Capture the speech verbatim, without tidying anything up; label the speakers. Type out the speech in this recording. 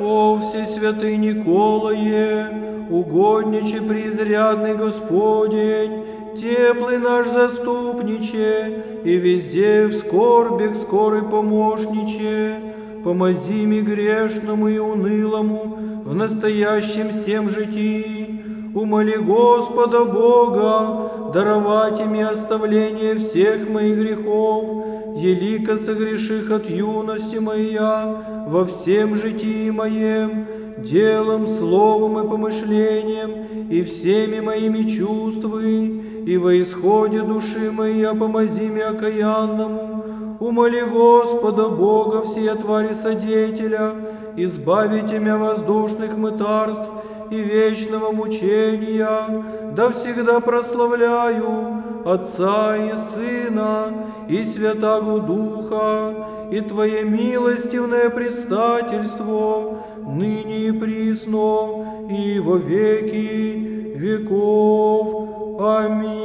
Speaker 1: О всесвятый Николае, угодниче преизрядный Господень, теплый наш заступниче, и везде в скорбях скорый помощниче, помози ми грешному и унылому в настоящем всем житии. Умоли Господа Бога даровать им оставление всех моих грехов, елико согреших от юности моя во всем житии моем, делом, словом и помышлением, и всеми моими чувствами, и во исходе души моей помози мне окаянному. Умоли Господа Бога всея твари содетеля, избавите меня воздушных мытарств и вечного мучения, да всегда прославляю Отца и Сына и Святаго Духа, и Твое милостивное предстательство, ныне и присно, и во веки веков. Аминь.